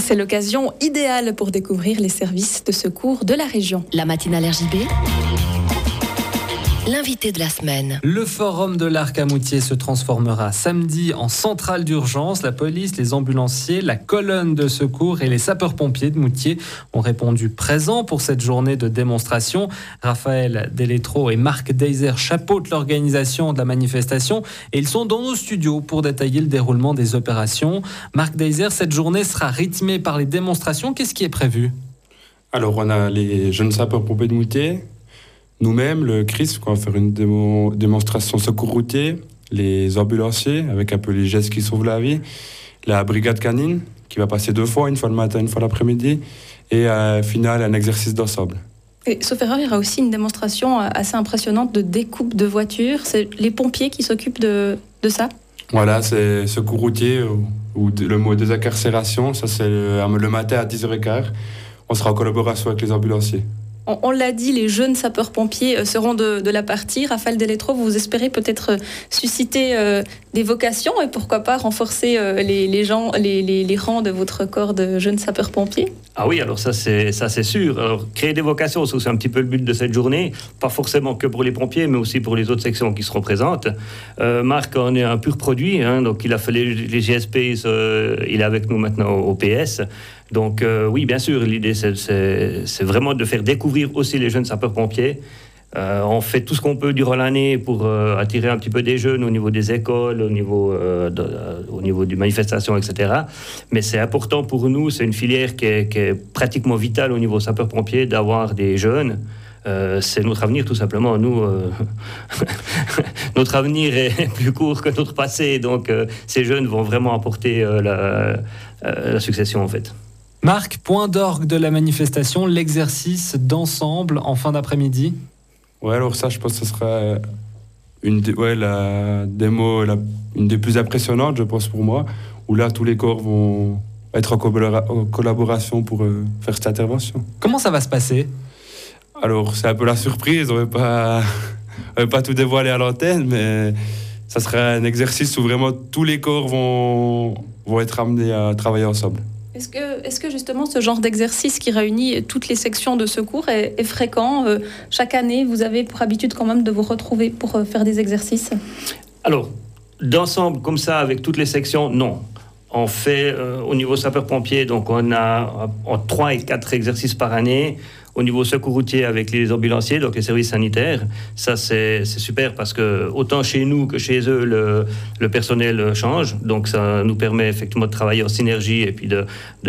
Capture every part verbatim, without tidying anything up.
C'est l'occasion idéale pour découvrir les services de secours de la région. La matinale R J B, l'invité de la semaine. Le forum de l'Arc à Moutier se transformera samedi en centrale d'urgence. La police, les ambulanciers, la colonne de secours et les sapeurs-pompiers de Moutier ont répondu présents pour cette journée de démonstration. Raphaël Deletro et Marc Deiser chapeautent l'organisation de la manifestation et ils sont dans nos studios pour détailler le déroulement des opérations. Marc Deiser, cette journée sera rythmée par les démonstrations. Qu'est-ce qui est prévu ? Alors, on a les jeunes sapeurs-pompiers de Moutier, nous-mêmes, le C R I S, on va faire une démo, démonstration secours routier, les ambulanciers, avec un peu les gestes qui sauvent la vie, la brigade canine, qui va passer deux fois, une fois le matin, une fois l'après-midi, et à final, un exercice d'ensemble. Et, sauf erreur, il y aura aussi une démonstration assez impressionnante de découpe de voitures. C'est les pompiers qui s'occupent de, de ça ? Voilà, c'est secours routier, ou, ou le mot désincarcération, ça c'est le, le matin à dix heures quinze. On sera en collaboration avec les ambulanciers. On, on l'a dit, les jeunes sapeurs-pompiers seront de, de la partie. Raphaël Deletro, vous espérez peut-être susciter euh, des vocations et pourquoi pas renforcer euh, les, les, gens, les, les, les rangs de votre corps de jeunes sapeurs-pompiers ? Ah oui, alors ça c'est, ça c'est sûr. Alors, créer des vocations, c'est aussi un petit peu le but de cette journée, pas forcément que pour les pompiers, mais aussi pour les autres sections qui seront présentes. Euh, Marc en est un pur produit, hein, donc il a fait les, les G S P, euh, il est avec nous maintenant au, au P S. Donc euh, oui, bien sûr, l'idée c'est, c'est, c'est vraiment de faire découvrir aussi les jeunes sapeurs-pompiers. Euh, on fait tout ce qu'on peut durant l'année pour euh, attirer un petit peu des jeunes au niveau des écoles, au niveau, euh, de, euh, au niveau des manifestations, et cetera. Mais c'est important pour nous, c'est une filière qui est, qui est pratiquement vitale au niveau sapeurs-pompiers, d'avoir des jeunes. Euh, c'est notre avenir tout simplement. Nous, euh, notre avenir est plus court que notre passé, donc euh, ces jeunes vont vraiment apporter euh, la, euh, la succession en fait. Marc, point d'orgue de la manifestation, l'exercice d'ensemble en fin d'après-midi. Ouais, alors ça, je pense que ce sera une, des, ouais, la démo, la, une des plus impressionnantes, je pense, pour moi, où là, tous les corps vont être en, collabora- en collaboration pour euh, faire cette intervention. Comment ça va se passer ? Alors, c'est un peu la surprise, on ne va pas, on va pas tout dévoiler à l'antenne, mais ça sera un exercice où vraiment tous les corps vont, vont être amenés à travailler ensemble. Est-ce que, est-ce que justement ce genre d'exercice qui réunit toutes les sections de secours est, est fréquent ? euh, Chaque année, vous avez pour habitude quand même de vous retrouver pour euh, faire des exercices ? Alors, d'ensemble, comme ça, avec toutes les sections, non. On fait euh, au niveau sapeur-pompier, donc on a en trois et quatre exercices par année. Au niveau secours routier avec les ambulanciers, donc les services sanitaires, ça c'est, c'est super parce que autant chez nous que chez eux, le, le personnel change. Donc ça nous permet effectivement de travailler en synergie et puis de,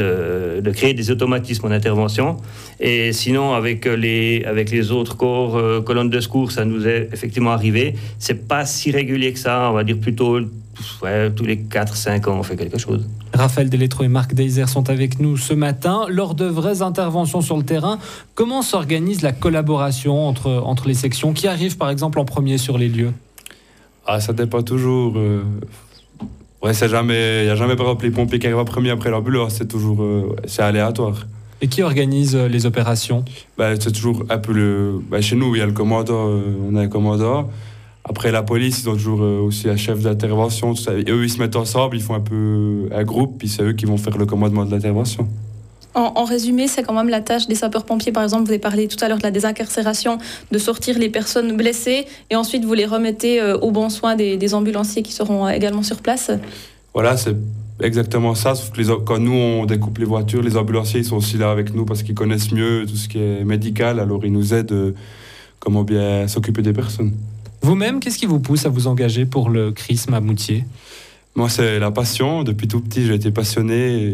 de, de créer des automatismes en intervention. Et sinon, avec les, avec les autres corps, euh, colonnes de secours, ça nous est effectivement arrivé. C'est pas si régulier que ça, on va dire plutôt ouais, tous les quatre cinq ans, on fait quelque chose. Raphaël Deletro et Marc Deiser sont avec nous ce matin. Lors de vraies interventions sur le terrain, comment s'organise la collaboration entre, entre les sections ? Qui arrive par exemple en premier sur les lieux ? Ah, ça dépend toujours. Euh... Ouais, c'est jamais, il n'y a jamais par exemple les pompiers qui arrivent en premier après l'ambulance, c'est toujours euh, c'est aléatoire. Et qui organise les opérations ? Bah, c'est toujours un peu le. Bah, chez nous, il y a le commandant, euh, on a un commandant. Après, la police, ils ont toujours euh, aussi un chef d'intervention. Tout ça. Et eux, ils se mettent ensemble, ils font un peu un groupe, puis c'est eux qui vont faire le commandement de l'intervention. En, en résumé, c'est quand même la tâche des sapeurs-pompiers. Par exemple, vous avez parlé tout à l'heure de la désincarcération, de sortir les personnes blessées, et ensuite vous les remettez euh, aux bons soins des, des ambulanciers qui seront euh, également sur place. Voilà, c'est exactement ça. Sauf que les, quand nous, on découpe les voitures, les ambulanciers, ils sont aussi là avec nous parce qu'ils connaissent mieux tout ce qui est médical. Alors, ils nous aident euh, comment bien s'occuper des personnes. Vous-même, qu'est-ce qui vous pousse à vous engager pour le C R I S M à Moutier ? Moi, c'est la passion. Depuis tout petit, j'ai été passionné. Et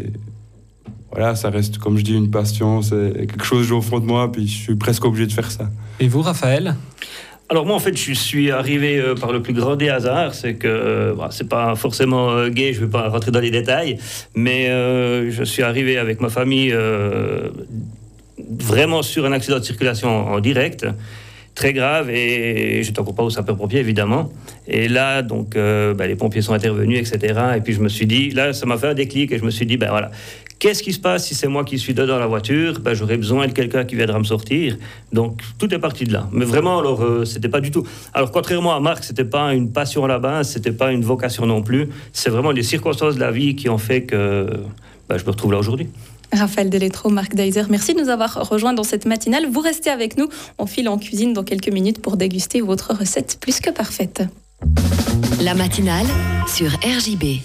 voilà, ça reste, comme je dis, une passion. C'est quelque chose que j'ai au fond de moi, puis je suis presque obligé de faire ça. Et vous, Raphaël ? Alors moi, en fait, je suis arrivé euh, par le plus grand des hasards. C'est que euh, bah, c'est pas forcément euh, gai, je ne vais pas rentrer dans les détails, mais euh, je suis arrivé avec ma famille euh, vraiment sur un accident de circulation en direct. Très grave, et j'étais encore pas au sapeur-pompier évidemment, et là donc euh, bah, les pompiers sont intervenus, etc. Et puis je me suis dit, là ça m'a fait un déclic, et je me suis dit ben voilà, qu'est-ce qui se passe si c'est moi qui suis dedans la voiture? Ben j'aurais besoin de quelqu'un qui viendra me sortir. Donc tout est parti de là, mais vraiment alors euh, c'était pas du tout, alors contrairement à Marc, c'était pas une passion à la base, c'était pas une vocation non plus, c'est vraiment les circonstances de la vie qui ont fait que bah, je me retrouve là aujourd'hui. Raphaël Deletro, Marc Deiser, merci de nous avoir rejoints dans cette matinale. Vous restez avec nous, on file en cuisine dans quelques minutes pour déguster votre recette plus que parfaite. La matinale sur R J B.